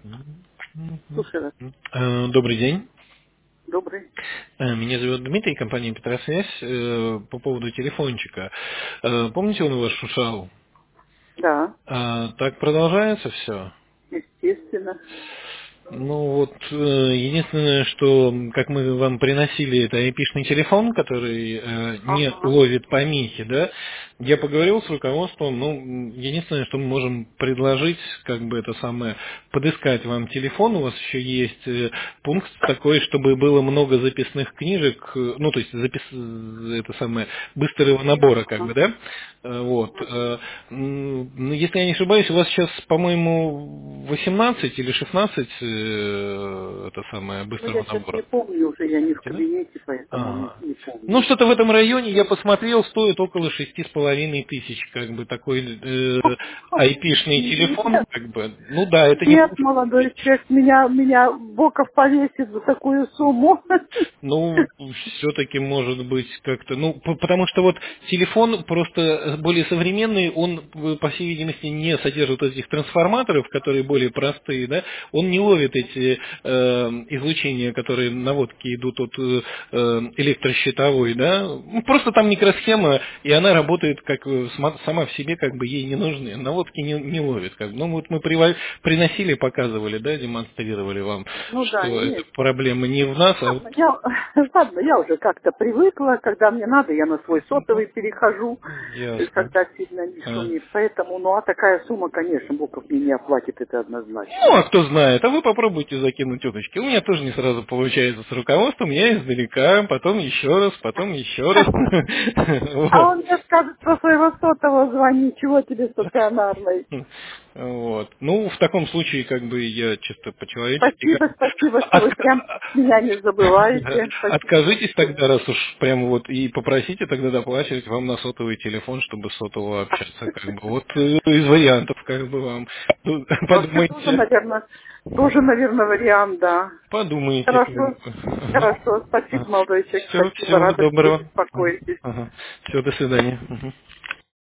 Слушай вас. Добрый день. Добрый. Меня зовут Дмитрий, компания Петросвязь. По поводу телефончика. Помните, он у вас шушал? Да, Так продолжается все? естественно. Ну вот, единственное, что, как мы вам приносили, это IP-шный телефон, который не Ага. ловит помехи, да. Я поговорил с руководством, ну, единственное, что мы можем предложить, как бы это самое, подыскать вам телефон, у вас еще есть пункт такой, чтобы было много записных книжек, ну, то есть это самое, быстрого набора, как бы, Ага. да. Вот. Ну, если я не ошибаюсь, у вас сейчас, по-моему, 18 или 16 это самое Ну, я быстрого сейчас не набора. помню уже, я не в Да? кабинете, поэтому Ага. не Ну, помню. что-то в этом районе, я посмотрел, стоит около 6,5 тысяч, как бы, такой IP-шный телефон, Нет, как бы. Ну да, это не нет, лучше. молодой человек, меня Боков повесит за такую сумму. Ну, все-таки может быть как-то, ну, потому что вот телефон просто более современный, он, по всей видимости, не содержит вот этих трансформаторов, которые более простые, да, он не ловит эти излучения, которые наводки идут от электрощитовой, да, ну, просто там микросхема, и она работает как сама в себе, как бы ей не нужны, наводки не ловит, как бы. Ну, вот мы приносили, показывали, да, демонстрировали вам, Ну да, что эта есть. проблема не в нас, а вот. Ладно, я уже как-то привыкла, когда мне надо, я на свой сотовый перехожу, Ясно. когда сильно не А. шумит. Поэтому, ну а такая сумма, конечно, Боков мне не оплатит, это однозначно. Ну, а кто знает, а вы попробуйте закинуть уточки. У меня тоже не сразу получается с руководством, я издалека, потом еще раз, потом еще раз. А Вот. он мне скажет про своего сотового звони, чего тебе стационарный. Вот. Ну, в таком случае, как бы я чисто по-человечески Спасибо, что от- вы прям меня не да, забываете. Спасибо. откажитесь тогда, раз уж прямо вот, и попросите тогда доплачивать вам на сотовый телефон, чтобы с сотового общаться, как бы. Вот из вариантов, как бы вам. Ну, Вообще подумайте, тоже, наверное, вариант, да. подумайте, как Хорошо. бы. Хорошо. Спасибо, молодой человек. Все, Спасибо. всего Рада, что вы доброго. беспокоитесь. Все, до свидания. Мгм.